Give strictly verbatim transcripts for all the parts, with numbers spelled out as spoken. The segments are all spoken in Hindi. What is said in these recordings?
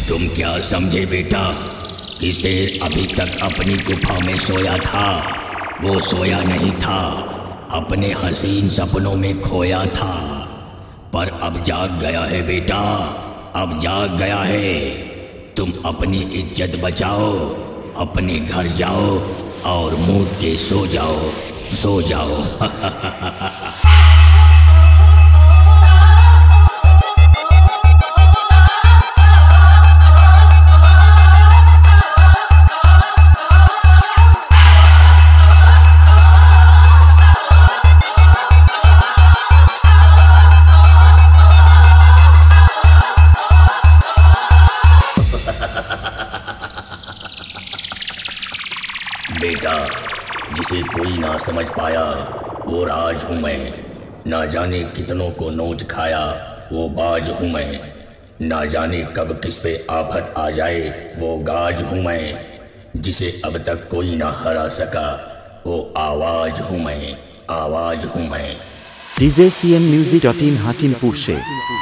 तुम क्या समझे बेटा कि शेर अभी तक अपनी गुफा में सोया था? वो सोया नहीं था, अपने हसीन सपनों में खोया था, पर अब जाग गया है बेटा, अब जाग गया है। तुम अपनी इज्जत बचाओ, अपने घर जाओ और मूत के सो जाओ, सो जाओ। बेटा, जिसे कोई ना समझ पाया वो राज हूँ मैं, ना जाने कितनों को नोच खाया वो बाज हूँ मैं, ना जाने कब किस पे आफत आ जाए वो गाज हूँ मैं, जिसे अब तक कोई ना हरा सका वो आवाज हूँ मैं, आवाज हूँ मैं। DJ CM music dot in Hakimpur से।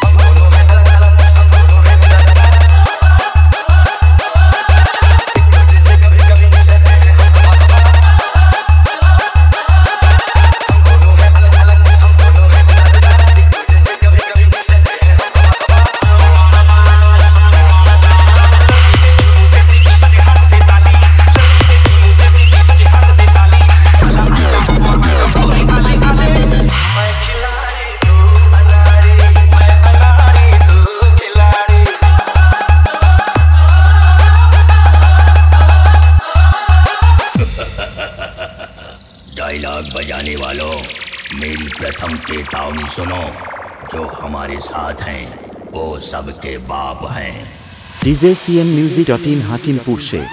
डायलॉग बजाने वालों, मेरी प्रथम चेतावनी सुनो, जो हमारे साथ हैं वो सबके बाप हैं। DJ CM music dot in Hakimpur से।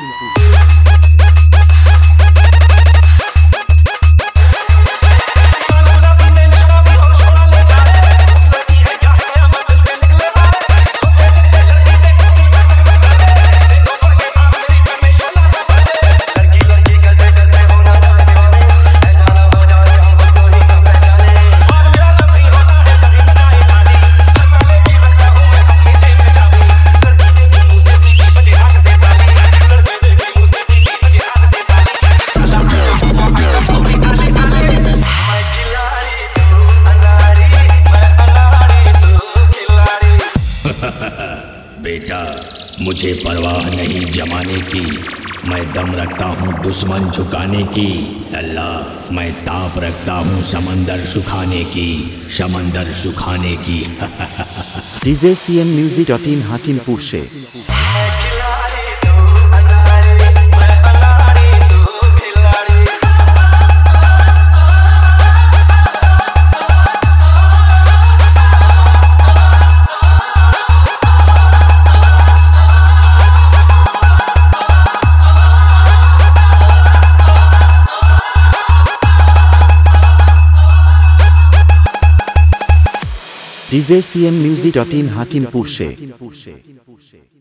बेटा, मुझे परवाह नहीं जमाने की, मैं दम रखता हूँ दुश्मन झुकाने की। अल्लाह, मैं ताप रखता हूँ समंदर सुखाने की, समंदर सुखाने की। DJ CM music dot in Hakimpur से। DJ CM music dot in Hakimpur से।